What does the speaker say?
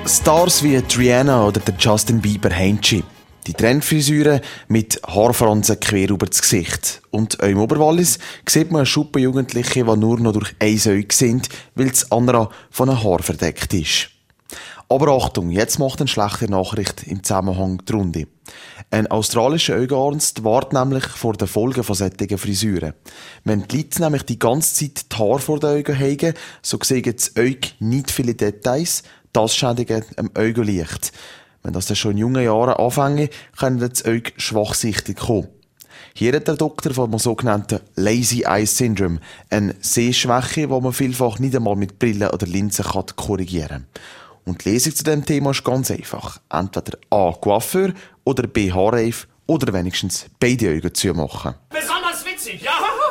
Stars wie Rihanna oder der Justin Bieber haben sie. Die Trendfrisüren mit Haarfransen quer über das Gesicht. Und auch im Oberwallis sieht man Schuppenjugendliche, die nur noch durch ein Auge sind, weil das andere von einem Haar verdeckt ist. Aber Achtung, jetzt macht eine schlechte Nachricht im Zusammenhang die Runde. Ein australischer Augenarzt warnt nämlich vor den Folgen von solchen Frisuren. Wenn die Leute nämlich die ganze Zeit die Haare vor den Augen haben, so sehen das Auge nicht viele Details, das schädigt am Augenlicht. Wenn das dann schon in jungen Jahren anfängt, kann das Auge schwachsichtig kommen. Hier hat der Doktor von einem sogenannten Lazy Eye Syndrome, eine Sehschwäche, die man vielfach nicht einmal mit Brillen oder Linsen korrigieren kann. Und die Lesung zu diesem Thema ist ganz einfach. Entweder A. Coiffeur oder B. Haarreif oder wenigstens beide Augen zumachen. Besonders witzig, ja?